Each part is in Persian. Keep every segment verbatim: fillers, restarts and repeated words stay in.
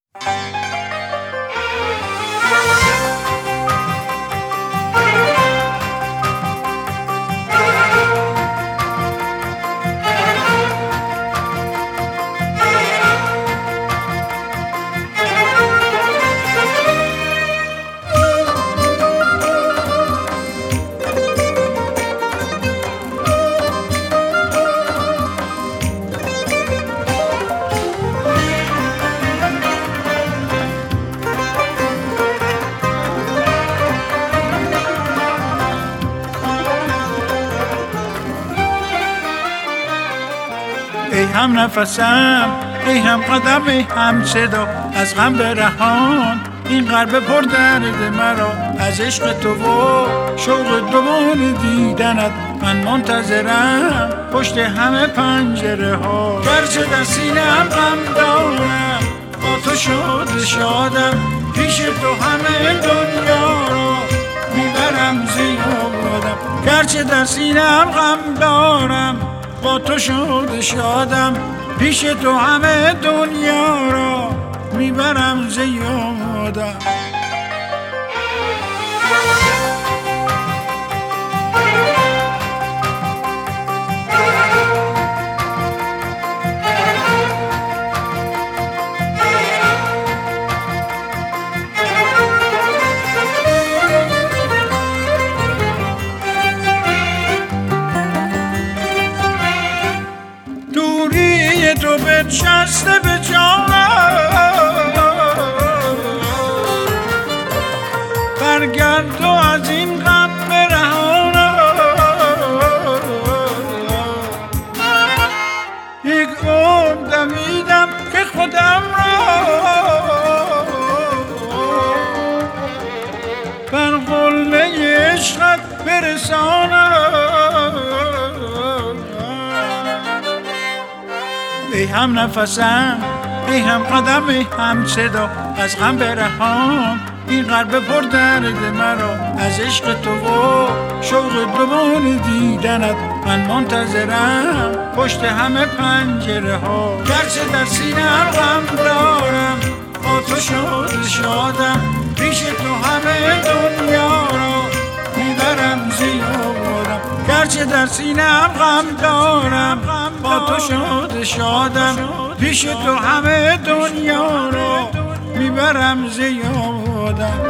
ای هم نفسم، ای هم قدم، ای هم صدا، از غم برهان این قلب پر درد مرا. از عشق تو و شوق دوباره دیدنت من منتظرم پشت همه پنجره ها. گرچه در سینه‌ام غم دارم، با تو شاد شادم، پیش تو همه دنیا را میبرم زیادم. گرچه در سینه‌ام غم دارم، با تو شاد شادم، پیش تو همه دنیا را میبرم زیادم. دوری تو بنشسته به جانم، برگرد و از این غم برهانم. یک عمر دویدم که خودم را بر قله عشقت برسانم. ای هم نفسم، ای هم قدم، ای هم صدا، از غم برهان این قلب پر درد مرا. از عشق تو و شوق دوباره دیدنت من منتظرم پشت همه پنجره ها. گرچه در سینه‌ام غم دارم، با تو شاد شادم، پیش تو همه دنیا را میبرم زیادم. گرچه در سینه‌ام غم دارم، با تو شاد شادم، پیش تو همه دنیا را میبرم زیادم.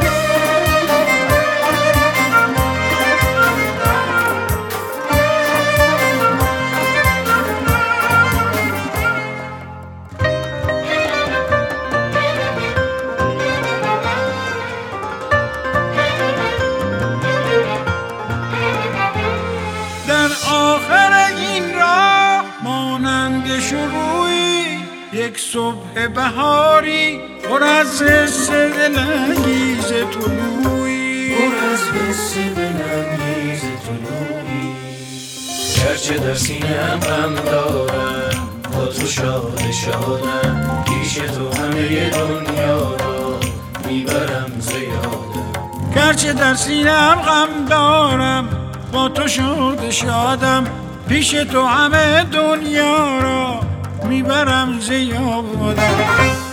در آخر این راه مانند شروعی یک صبح بهاری پر از حس دلانگیز طلوعی، پر از حس دلانگیز طلوعی. گرچه در سینه‌ام غم دارم، با تو شاد شادم، پیش تو همه دنیا را میبرم زیادم. گرچه در سینه‌ام غم دارم، با تو شاد شادم، پیش تو همه دنیا را میبرم زیادم.